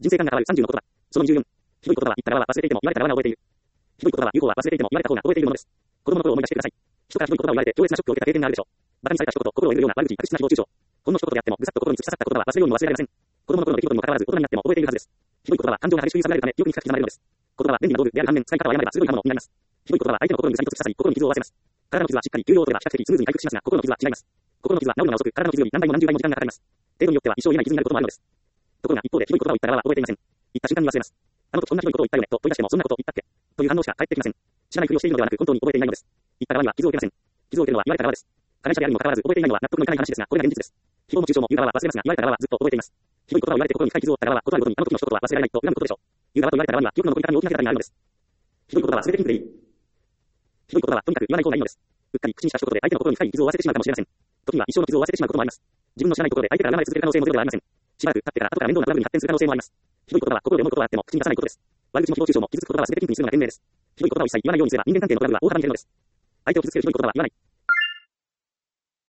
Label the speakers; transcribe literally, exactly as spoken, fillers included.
Speaker 1: 人生観が変わるさんじゅうの言葉。そのにじゅうよん。ひどい言葉は言った側は忘れていても言われた側が覚えている。ひどい言葉は言う方は忘れていても言われた方が覚えているものです。子供の頃を思い出してください。人からひどい言葉を言われて強烈なショックを受けた経験があるでしょう。馬鹿にされた一言と心を得るような悪口、悪質な誹謗中傷。ほんの一言であってもぐさっと心に突き刺さった言葉は忘れようにも忘れられません。子供の頃の出来事にもかかわらず大人になっても覚えているはずです。ひどい言葉は感情が激しく揺さぶられるためよくに書き刻まれるのです。言葉は便利な道具である反面使い方を誤れば鋭い刃物になります。ひどい言葉は相手の心にぐさっと突き刺さり心に傷を負わせます。体の傷はしっかり休養を取れば比較的スムーズに回復しますが心の傷は違います。心の傷は治るのが遅く体の傷より何倍も何十倍も時間がかかります。程度によっては一生を得ない傷になることもあるのです。ところが一方でひどい言葉を言った側は覚えていません。言った瞬間に忘れます。あの時そんなひどいことを言ったよねと問い出してもそんなことを言ったっけという反応しか返ってきません。知らないふりをしているのではなく本当に覚えていないのです。言った側には傷を受けません。傷を受けるのは言われた側です。加害者であるにもかかわらず覚えていないのは納得のいかない話ですがこれが現実です。誹謗も中傷も言う側は忘れますが言われた側はずっと覚えています。ひどい言葉を言われて心に深い傷を負った側は断るごとにあの時の一言は忘れられないと恨むことでしょう。言う側と言われた側には記憶の残り方に大きな隔たりがあるのです。ひどい言葉は忘れてみていい。ひどい言葉はとにかく言わない方がいいのです。うっかり口にした一言で相手の心に深い傷を負わせてしまうかもしれません。時には一生の傷を負わせてしまうこともあります。自分の知らないところで相手から離れ続ける可能性もゼロではありません。しばらく経ってから後から面倒なトラブルに発展する可能性もあります。ひどい言葉は心で思うことはあっても口に出さないことです。悪口も誹謗中傷も傷つく言葉は全てピンクにするのが賢明です。ひどい言葉を一切言わないようにすれば人間関係のトラブルは大幅に減るのです。相手を傷つけるひどい言葉は言わない。